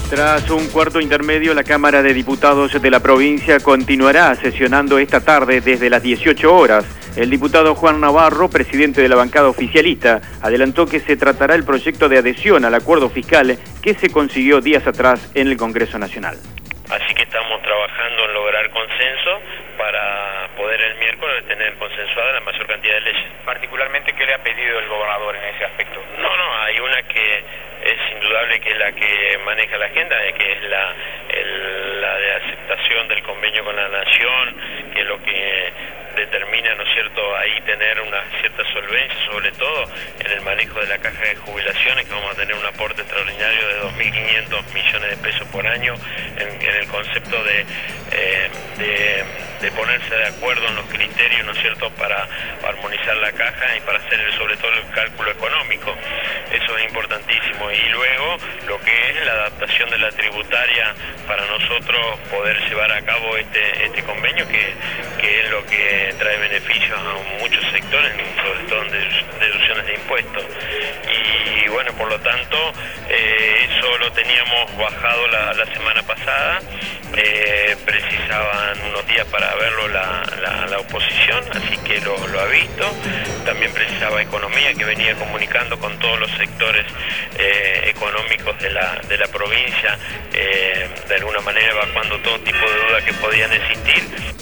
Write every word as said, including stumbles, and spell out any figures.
Tras un cuarto intermedio, la Cámara de Diputados de la provincia continuará sesionando esta tarde desde las dieciocho horas. El diputado Juan Navarro, presidente de la bancada oficialista, adelantó que se tratará el proyecto de adhesión al acuerdo fiscal que se consiguió días atrás en el Congreso Nacional. Así que estamos trabajando en lograr consenso para poder el miércoles tener consensuada la mayor cantidad de leyes. Particularmente, ¿qué le ha pedido el gobernador en ese aspecto? No, no, hay una que es indudable que es la que maneja la agenda, que es la, el, la de aceptación del convenio con la Nación, que es lo que determina, ¿no es cierto?, ahí tener una cierta solvencia, sobre todo en el manejo de la caja de jubilaciones, que vamos a tener un aporte extraordinario de dos mil quinientos millones de pesos por año, en, en el concepto de, eh, de, de ponerse de acuerdo en los criterios, ¿no es cierto?, para armonizar la caja y para hacer el, sobre todo el cálculo económico. Eso es importantísimo. Y luego lo que es la adaptación de la tributaria para nosotros poder llevar a cabo este, este convenio, que, que es lo que trae beneficios a muchos sectores, sobre todo en deducciones de impuestos. Y bueno, por lo tanto, eh, eso lo teníamos bajado la, la semana pasada, eh, precisaban unos días para verlo la, la, la oposición, así que lo, lo ha visto. También precisaba Economía, que venía comunicando con todos los sectores eh, económicos de la, de la provincia, eh, de alguna manera evacuando todo tipo de dudas que podían existir.